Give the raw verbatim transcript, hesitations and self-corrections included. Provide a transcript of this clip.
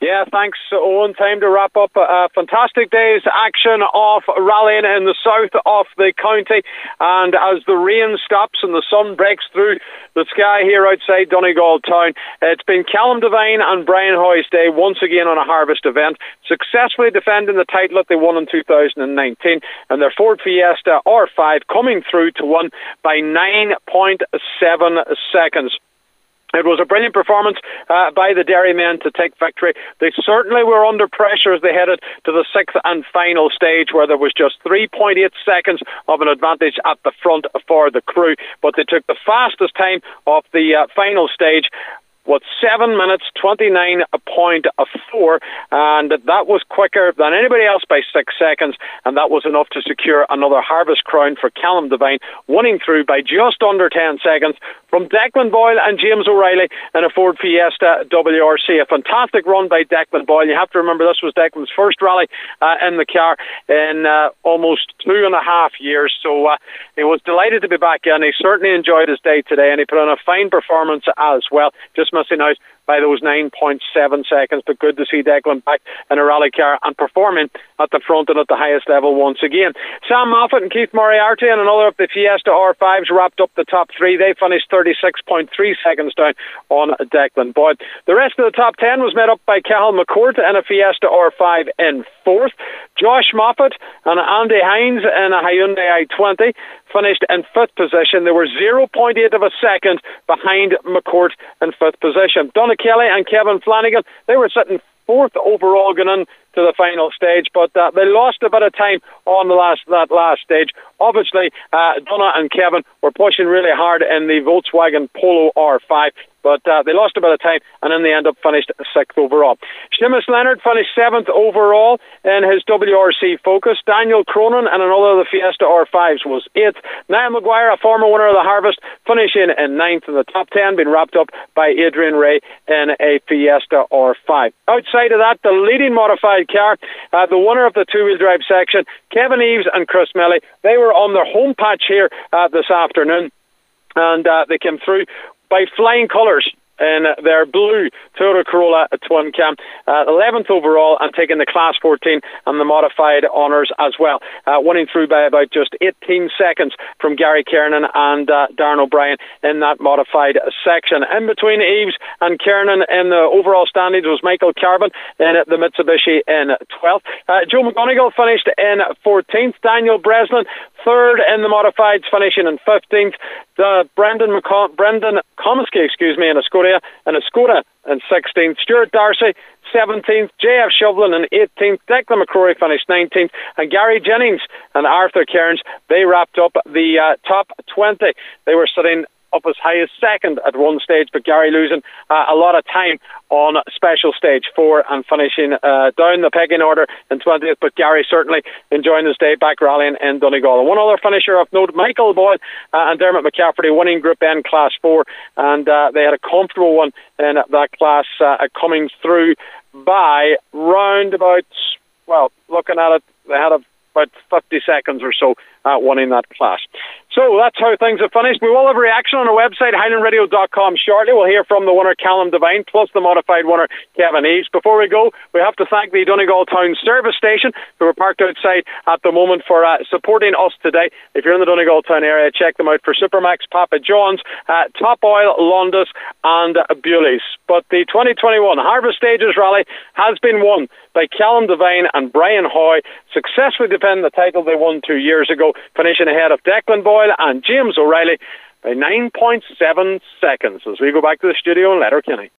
Yeah, thanks, Owen. Time to wrap up a fantastic day's action of rallying in the south of the county. And as the rain stops and the sun breaks through the sky here outside Donegal town, it's been Callum Devine and Brian Hoy's day once again on a harvest event, successfully defending the title that they won in two thousand nineteen. And their Ford Fiesta R five coming through to win by nine point seven seconds. It was a brilliant performance uh, by the Derry men to take victory. They certainly were under pressure as they headed to the sixth and final stage, where there was just three point eight seconds of an advantage at the front for the crew. But they took the fastest time of the uh, final stage, with seven minutes twenty-nine point four, and that was quicker than anybody else by six seconds, and that was enough to secure another harvest crown for Callum Devine, winning through by just under ten seconds from Declan Boyle and James O'Reilly in a Ford Fiesta W R C. A fantastic run by Declan Boyle. You have to remember this was Declan's first rally uh, in the car in uh, almost two and a half years, so uh, he was delighted to be back in. He certainly enjoyed his day today, and he put on a fine performance as well, just missing out by those nine point seven seconds, but good to see Declan back in a rally car and performing at the front and at the highest level once again. Sam Moffat and Keith Moriarty and another of the Fiesta R fives wrapped up the top three. They finished thirty-six point three seconds down on Declan Boyd. The rest of the top ten was made up by Cathal McCourt in a Fiesta R five in fourth. Josh Moffat and Andy Hines in a Hyundai i twenty finished in fifth position. They were zero point eight of a second behind McCourt in fifth position. Donna Kelly and Kevin Flanagan, they were sitting fourth overall going in to the final stage, but uh, they lost a bit of time on the last that last stage. Obviously, uh, Donna and Kevin were pushing really hard in the Volkswagen Polo R five, but uh, they lost a bit of time and in the end up finished sixth overall. Seamus Leonard finished seventh overall in his W R C Focus. Daniel Cronin and another of the Fiesta R fives was eighth. Niall Maguire, a former winner of the Harvest, finishing in ninth, in the top ten being wrapped up by Adrian Ray in a Fiesta R five. Outside of that, the leading modified car, uh, the winner of the two-wheel drive section, Kevin Eves and Chris Milley, they were on their home patch here uh, this afternoon, and uh, they came through by flying colours in their blue Toyota Corolla twin cam, uh, eleventh overall, and taking the Class fourteen and the modified honours as well, uh, winning through by about just eighteen seconds from Gary Kiernan and uh, Darren O'Brien in that modified section. In between Eves and Kiernan in the overall standings was Michael Carbon in the Mitsubishi in twelfth. Uh, Joe McGonigal finished in fourteenth. Daniel Breslin third in the modifieds, finishing in fifteenth. The Brendan McCo- Brendan Comiskey, excuse me, in a Skoda, and a Skoda in sixteenth. Stuart Darcy seventeenth. J F Shovlin in eighteenth. Declan McCrory finished nineteenth, and Gary Jennings and Arthur Cairns, they wrapped up the uh, top twenty. They were sitting up as high as second at one stage, but Gary losing uh, a lot of time on special stage four and finishing uh, down the pecking order in twentieth, but Gary certainly enjoying his day back rallying in Donegal. And one other finisher of note, Michael Boyle uh, and Dermot McCafferty, winning Group N Class four, and uh, they had a comfortable one in that class, uh, coming through by round about, well, looking at it, they had a about fifty seconds or so uh, winning that class. So that's how things have finished. We will have a reaction on our website, highland radio dot com, shortly. We'll hear from the winner, Callum Devine, plus the modified winner, Kevin Eves. Before we go, we have to thank the Donegal Town Service Station, who are parked outside at the moment, for uh, supporting us today. If you're in the Donegal Town area, check them out for Supermax, Papa John's, uh, Top Oil, Londis and Bewley's. But the twenty twenty-one Harvest Stages Rally has been won by Callum Devine and Brian Hoy, successfully defending the title they won two years ago, finishing ahead of Declan Boyle and James O'Reilly by nine point seven seconds. As we go back to the studio in Letterkenny.